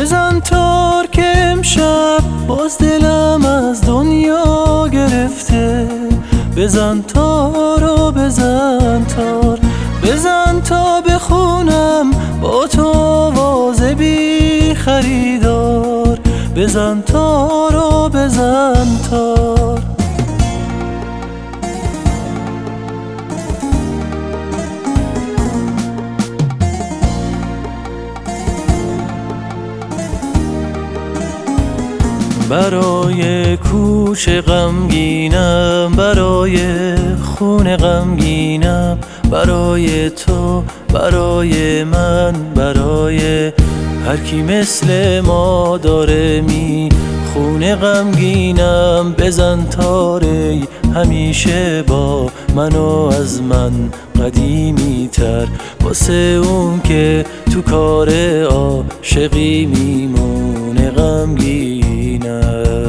بزن تار که امشب باز دلم از دنیا گرفته. بزن تارو بزن تار، بزن تا بخونم با تو آواز بی خریدار. بزن تارو بزن تار. برای کوچ غمگینم، برای خون غمگینم، برای تو، برای من، برای هر کی مثل ما داره می خون غمگینم. بزن تاره همیشه با منو از من قدیمی تر، واسه اون که تو کار عاشقی میمونه غمگینم.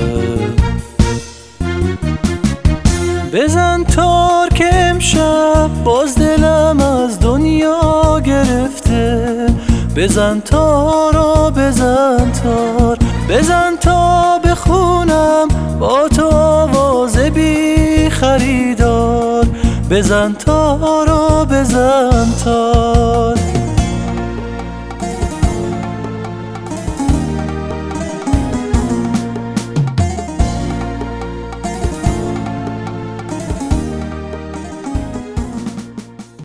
بزن تار که امشب باز دلم از دنیا گرفته. بزن تارو بزن تار، بزن تا بخونم با تو آواز بی خریدار. بزن تارو بزن تار.